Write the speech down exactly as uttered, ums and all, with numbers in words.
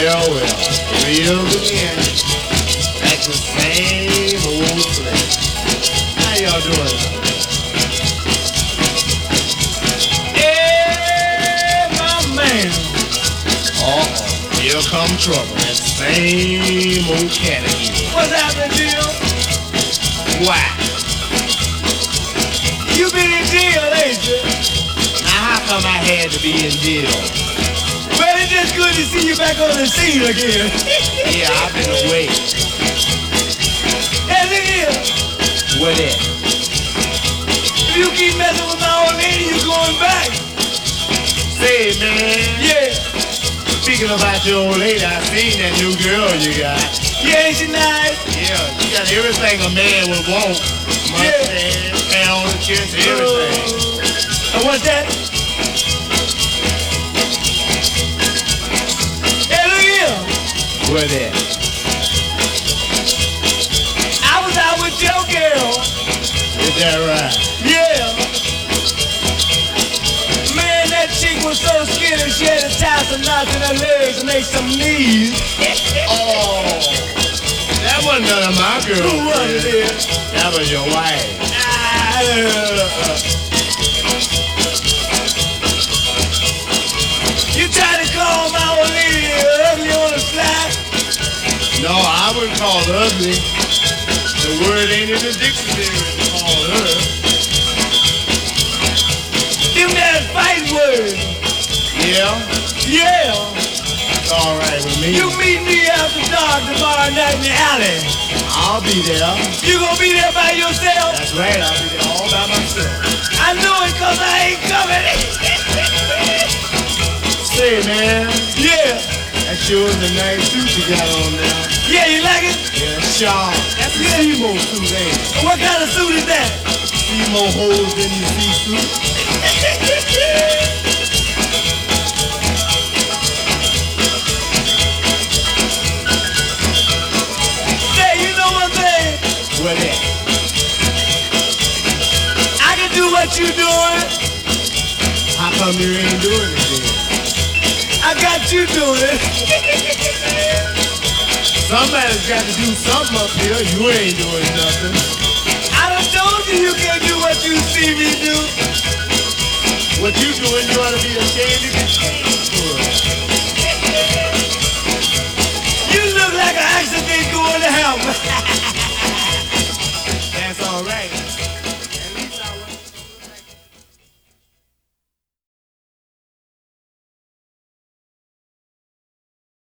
Well, well, real again. That's the same old place. How y'all doing? Hey, my man. Uh-oh, here come trouble. That same old cat again. What's happening, Jill? Why? You been in jail, ain't you? Now, how come I had to be in jail? Well, it's just good to see you back on the scene again. Yeah, I've been away. Hey, look here. What that? If you keep messing with my old lady, you're going back. Say, man. Yeah. Speaking about your old lady, I seen that new girl you got. Yeah, ain't she nice? Yeah, she got everything a man would want. Mustache, pound, kiss, everything. Uh, and what's that? Hey, look here. What that? I was out with your girl. Is that right? Yeah. Man, that chick was so skinny, she had to tie some knots in her legs and make some knees. Oh, that wasn't none of my girls. Who was it? That was your wife. Ah, uh, you tried to call my old lady ugly on the slide? No, I wouldn't call her ugly. The word ain't in the dictionary to call her. Them that fight words. Yeah, Yeah. it's all right with me. You meet me after dark tomorrow night in the alley. I'll be there. You gonna be there by yourself? That's right, I'll be there all by myself. I know it cause I ain't coming. Say, man, Yeah. that sure is a nice suit you got on now. Yeah, you like it? Yeah, sharp. That's a Seymour suit, ain't it? What kind of suit is that? Seymour holes in your see suit. Say, you know one thing? What that? I can do what you doing. How come you ain't doing it then? I got you doing it. Somebody's got to do something up here. You ain't doing nothing. I done told you you can't do what you see me do. What you doing, you ought to be ashamed to get paid for it.